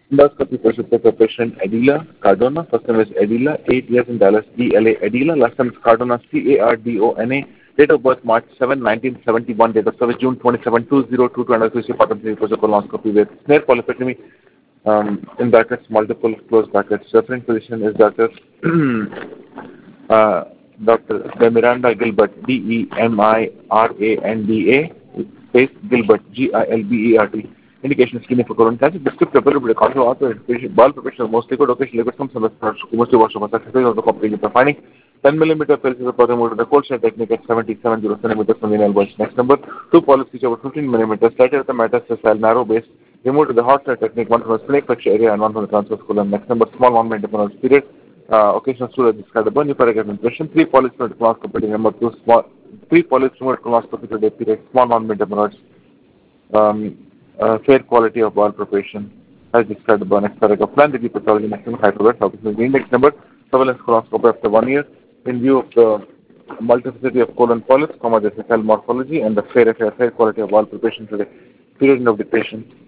Endoscopy for patient Adela Cardona. First name is Adela, 8 years in Dallas, DLA Adela. Last name is Cardona, Cardona. Date of birth March 7, 1971. Date of service June 27, 2002. To undergo bottom colonoscopy with snare polypectomy in brackets, multiple close brackets. Referring physician is Dr. Dr. Demiranda Gilbert, Demiranda, space Gilbert, Gilbert. Indication skinny for colon cancer. Descriptive available control author ball preparation mostly good occasion liquid some mostly wash of of the complicated finding 10 millimeter pulses of protomotor the cold shell technique at 77 centimeters from the nail voice. Next number, two polyps each over 15 millimeters, slightly at the metastyle, narrow base, removed with the hot cell technique, one from the snake fracture area and one from the transverse colon. Next number, small 1 minute period, occasional stool described the bony paragraph impression, three polyps from the colonoscopy, number two, small, three polyps from the colonoscopy today period, small 1 minute fair quality of bowel preparation as described above. Next paragraph, plan the pathology maximum hyperverse obviously the index number, surveillance colonoscopy after 1 year in view of the multiplicity of colon polyps, the cell morphology and the fair quality of bowel preparation today. Period of dictation.